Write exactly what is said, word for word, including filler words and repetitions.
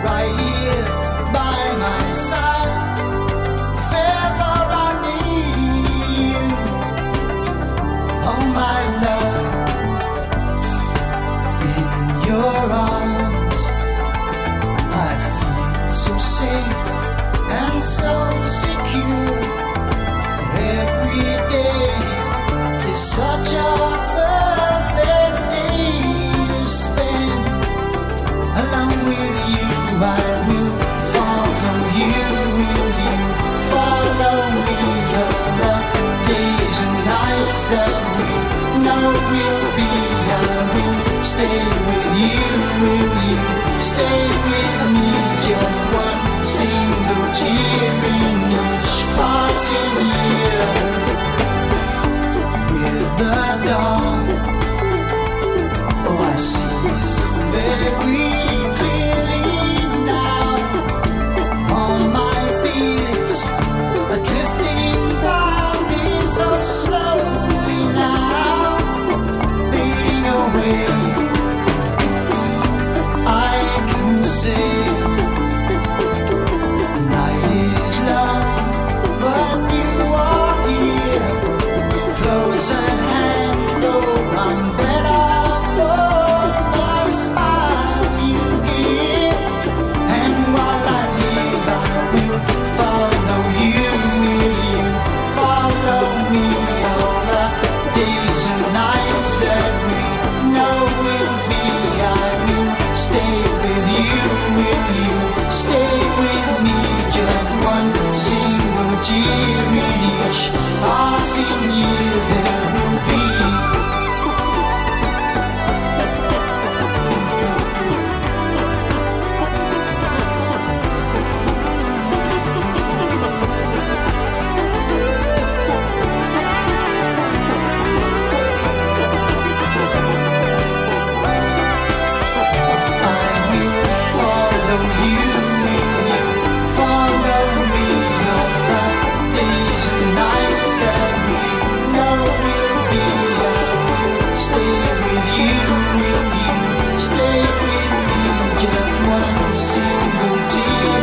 right here by my side. If ever I need you, oh my love, in your arms I feel so safe and so secure. Every day is such a perfect day to spend along with you. I will follow you, will you follow me? All the days and nights that we know will be, I will stay with you, will you stay with me? Just one single cheer in each passing year. With the dawn, oh I see so very clearly now. All my fears are drifting by me so slowly now, fading away. I can say the night is long, but you are here, close at hand. Oh, I'm better for the smile you give. And while I live, I will follow you. Will you follow me? All the days and nights that we know will be, I will stay with you. Will you stay with me? Just one single year in each passing year there will be. I will follow you, will you follow me? All the days and nights that we know will be, I will stay with you, will you stay with me? Just one single tear